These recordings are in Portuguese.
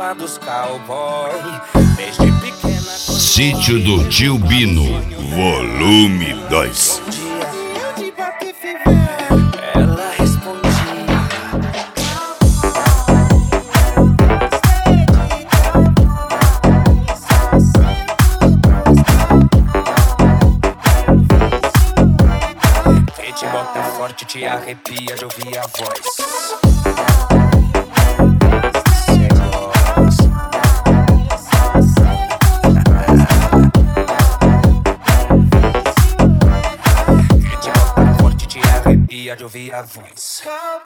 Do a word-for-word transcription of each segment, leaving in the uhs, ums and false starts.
tropa dos cowboy. Desde pequena. Sítio do Tio Bino, volume dois. Ela respondia. Que te bota forte, te arrepia de ouvir a voz. De ouvir a voz.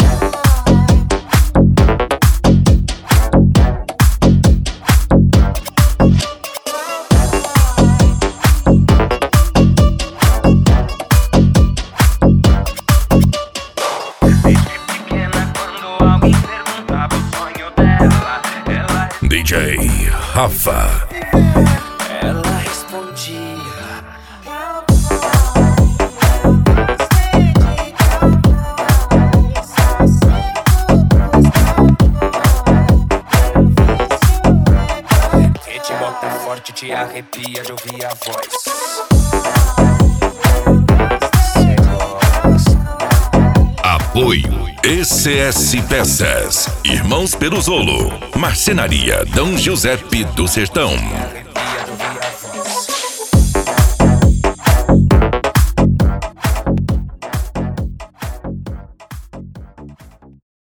Desde pequena, quando alguém perguntava o sonho dela, ela D J Rafa. Ela respondia. Forte te arrepia de ouvir a voz. Apoio E C S Peças, Irmãos Peruzolo, Marcenaria D. Giuseppe do Sertão.